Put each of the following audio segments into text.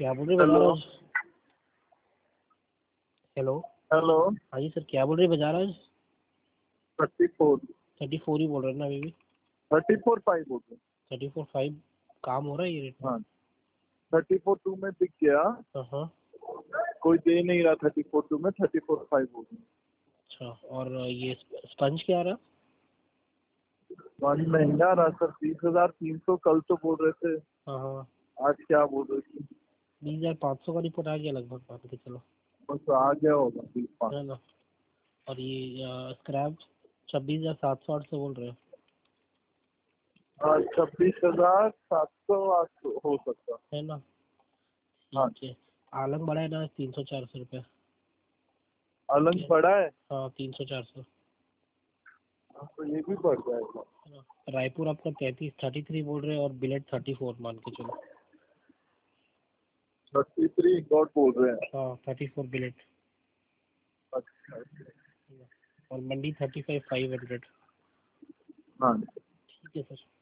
क्या बोल रहे हेलो बजाज? हेलो। हेलो। हाँ जी सर, क्या बोल रहे बजाज? 34 34 ही बोल रहे हैं ना अभी भी? 34.5 बोल रहे 34.5 काम हो रहा है ये रेट हैं। में? हाँ, 34.2 में बिक गया। हाँ। कोई दे नहीं रहा 34.2 में, 34.5 बोल रहे हैं। अच्छा, और ये स्पंज क्या आ रहा? वन महंगा रहा सर, 20,300 कल तो बोल रहे थे, हाँ, आज क्या बोल रहे थे? 20,500 का रिपोर्ट आ गया लगभग, मान के चलो, बस आ गया होगा 20,500। है ना। और ये स्क्रैप 26,708 से बोल रहे हैं। 26,700 हो सकता। है ना। हाँ, ठीक है। आलम बड़ा है ना, 300-400 रुपये। अलग बड़ा है। हाँ, 300-400। हाँ, तो ये भी बढ़ जाएगा। है ना। रायपुर आपका 33 बोल रहे हैं, और बिलेट 34 मान के चलो। 33 गॉड बोल रहे हैं। हाँ, 34 बिलेट। अच्छा। और मंडी 35,500। हाँ, ठीक है सर।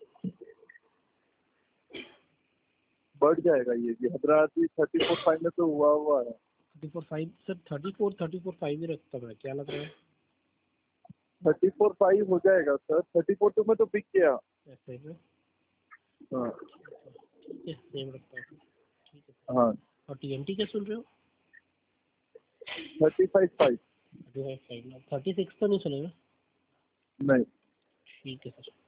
बढ़ जाएगा ये भी। हैदराबाद 34.5 में तो हुआ है। 34.5 सर, 34.5 ही रखता मैं, क्या लग रहा है? 34.5 हो जाएगा सर। 34.2 में तो बिक गया। ऐसे में? हाँ। ठीक है, सेम रखता हूँ। ठीक है सर। हाँ, और TNT क्या सुन रहे हो? 35.5। 35 ना, 36 तो नहीं सुनेगा? नहीं। ठीक है सर।